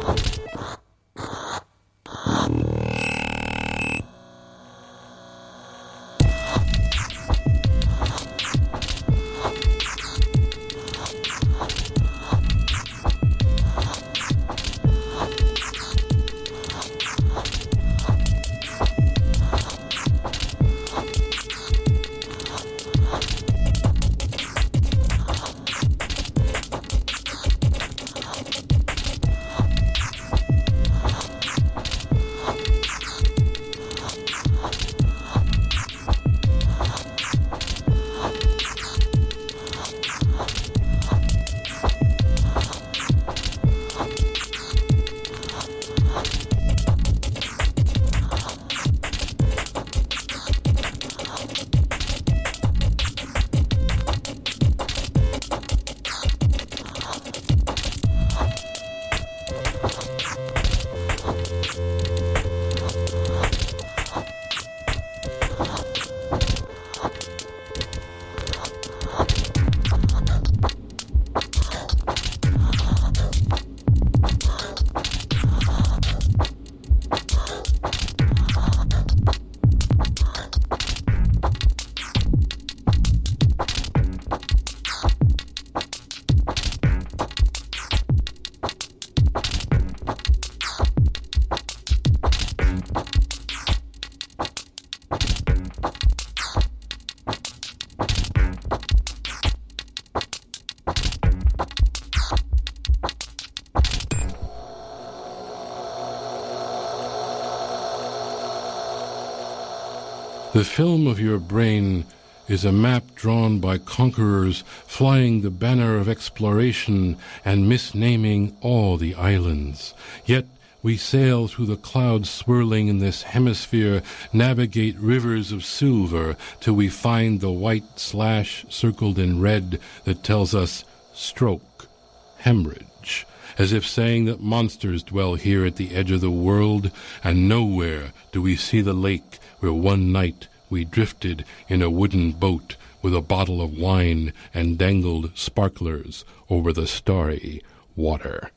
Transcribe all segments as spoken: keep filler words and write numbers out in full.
The film of your brain is a map drawn by conquerors flying the banner of exploration and misnaming all the islands. Yet we sail through the clouds swirling in this hemisphere, navigate rivers of silver till we find the white slash circled in red that tells us stroke, hemorrhage, as if saying that monsters dwell here at the edge of the world, and nowhere do we see the lake where one night we drifted in a wooden boat with a bottle of wine and dangled sparklers over the starry water.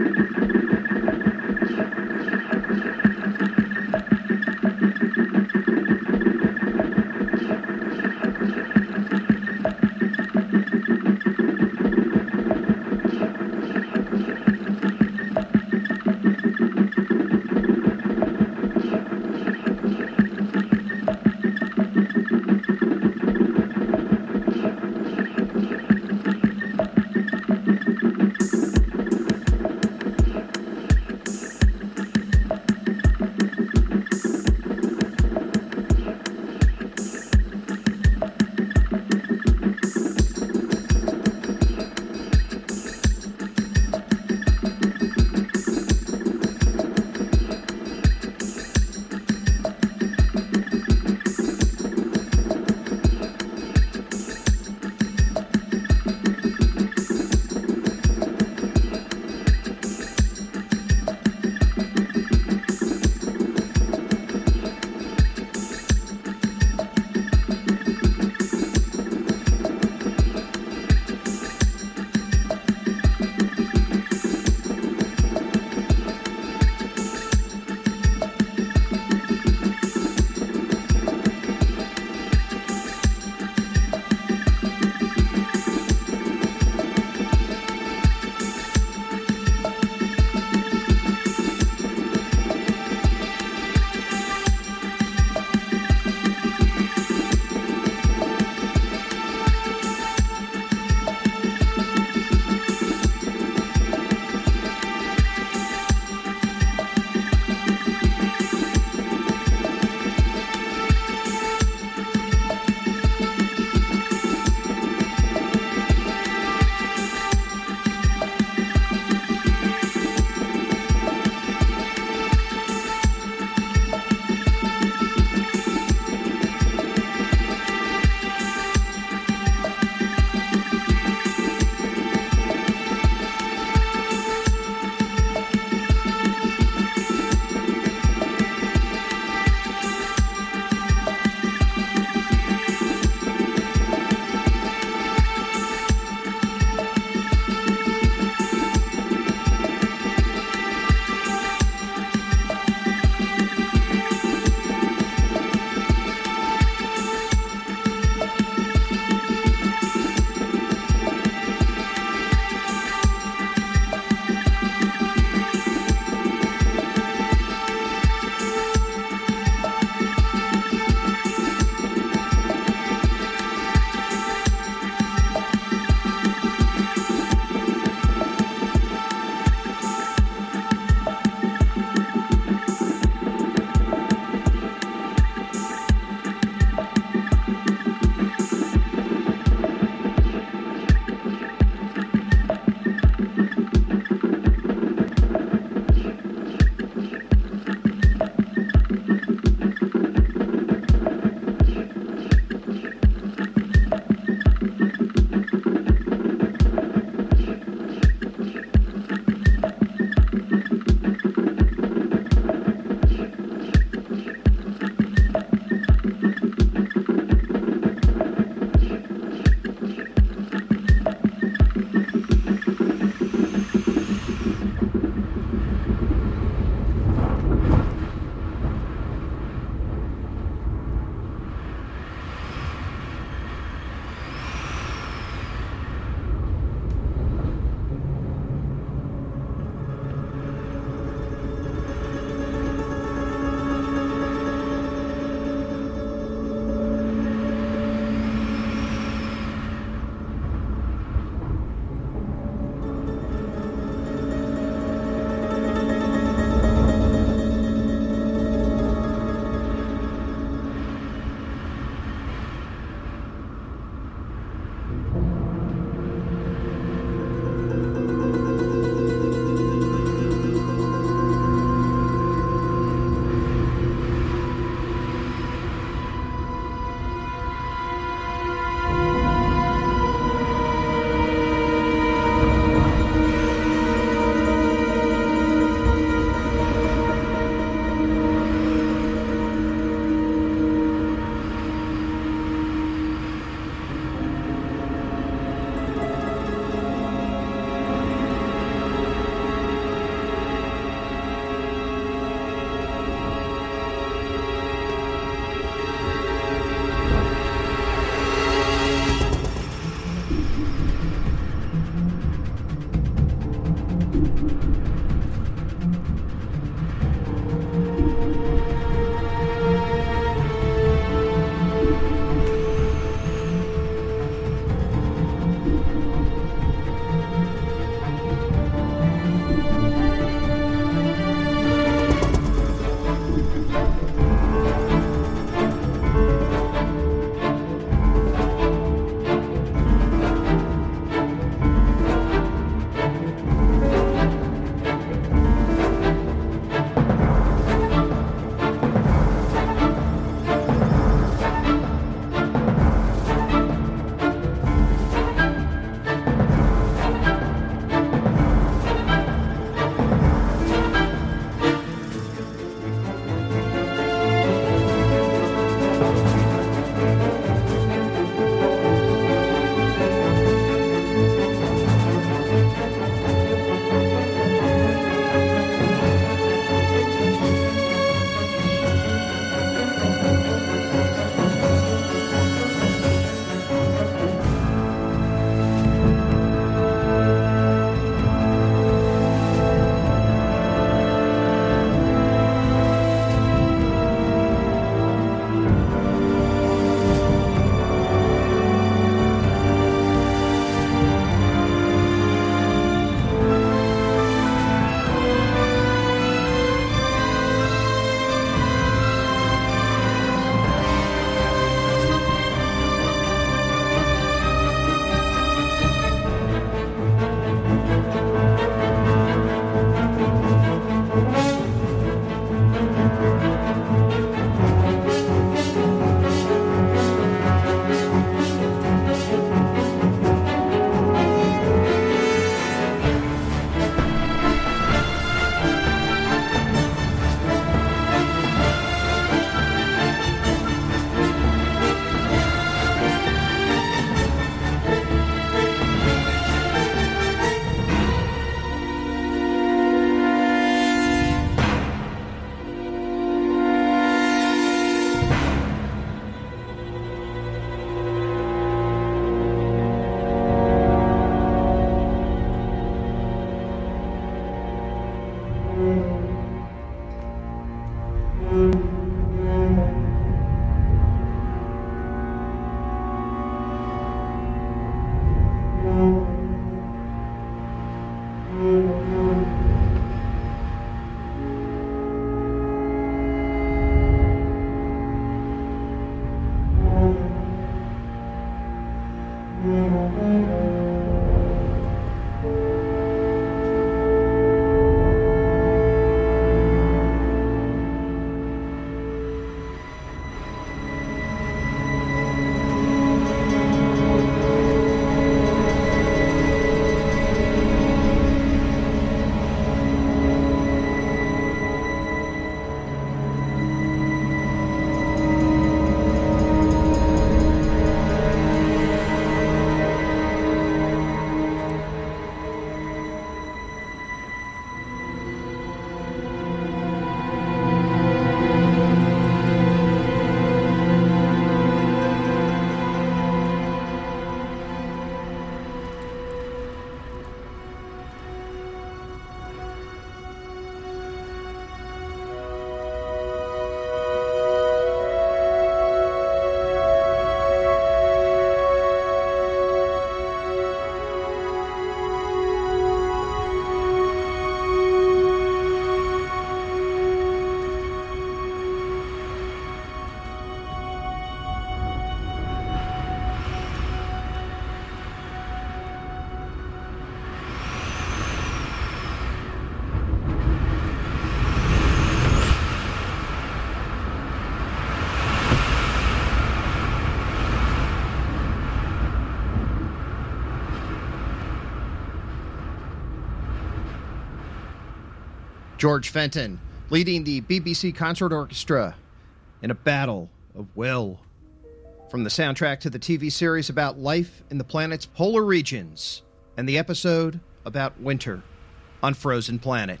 George Fenton, leading the B B C Concert Orchestra in a battle of will. From the soundtrack to the T V series about life in the planet's polar regions, and the episode about winter on Frozen Planet.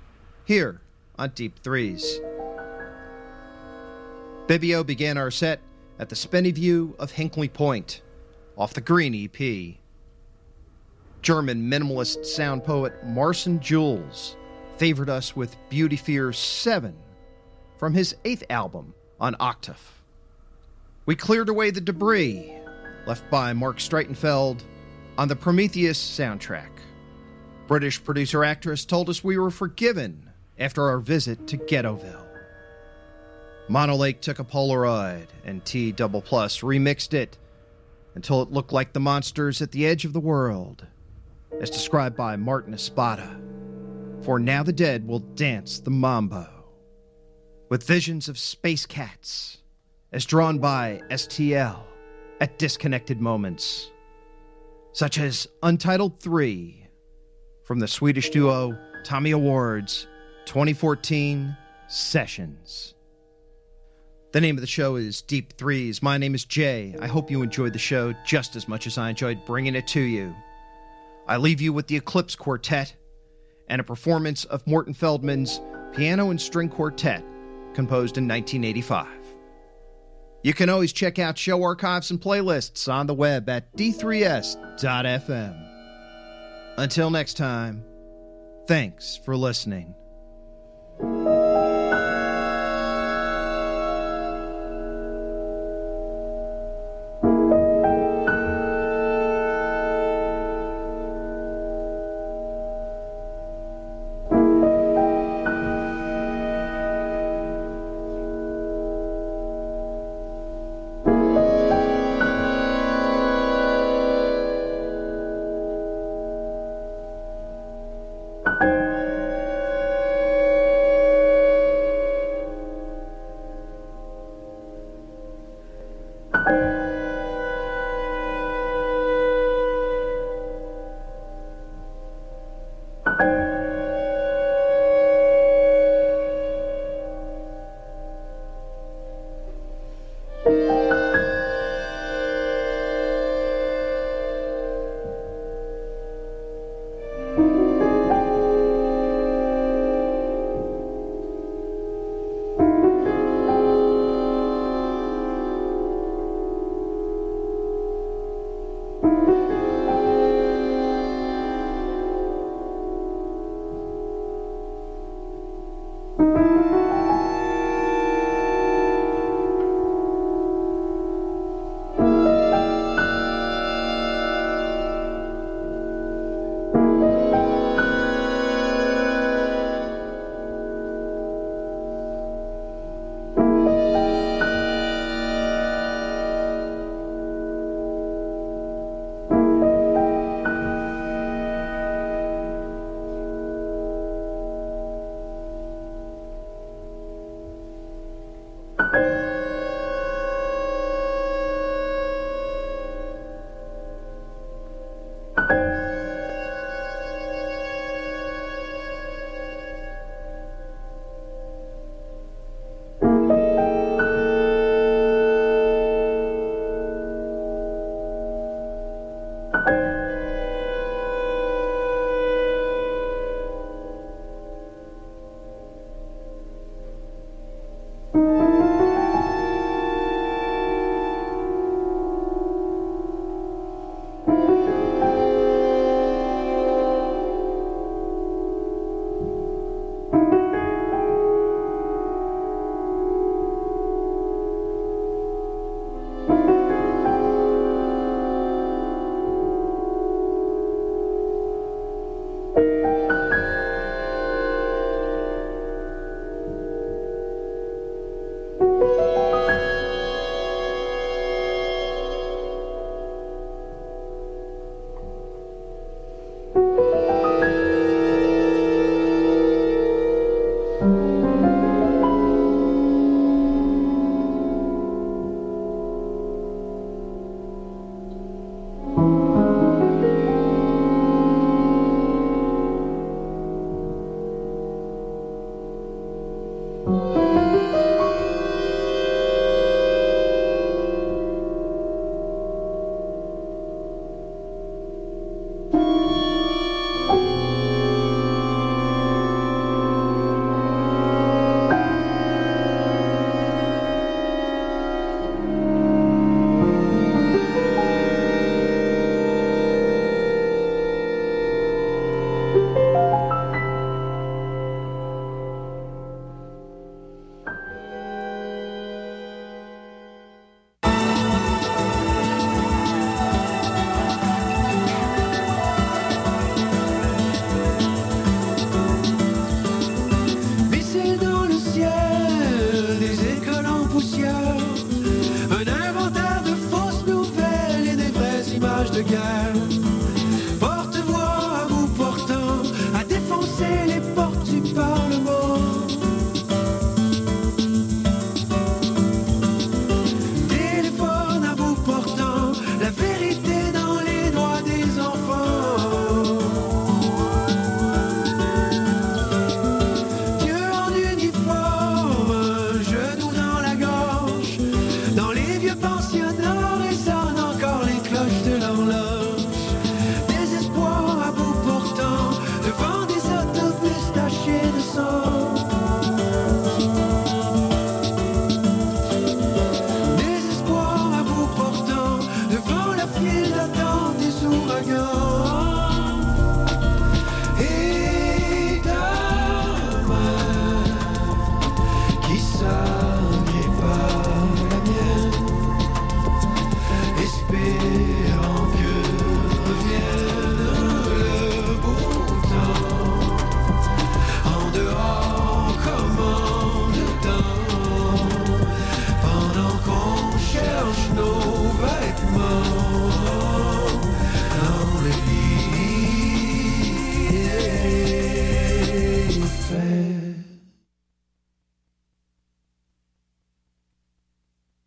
Here on Deep Threes. Bibio began our set at the Spenny View of Hinkley Point, off the Green E P. German minimalist sound poet Marcin Jules favored us with Beauty Fear seven from his eighth album on Octave. We cleared away the debris left by Mark Streitenfeld on the Prometheus soundtrack. British producer-actress told us we were forgiven after our visit to Ghettoville. Monolake took a Polaroid, and T Double Plus remixed it until it looked like the monsters at the edge of the world, as described by Martin Espada. For now the dead will dance the mambo, with visions of space cats, as drawn by S T L at disconnected moments, such as Untitled three from the Swedish duo Tommy Awards twenty fourteen Sessions. The name of the show is Deep Threes. My name is Jay. I hope you enjoyed the show just as much as I enjoyed bringing it to you. I leave you with the Eclipse Quartet and a performance of Morton Feldman's Piano and String Quartet, composed in nineteen eighty-five. You can always check out show archives and playlists on the web at d three s dot f m. Until next time, thanks for listening. Thank you.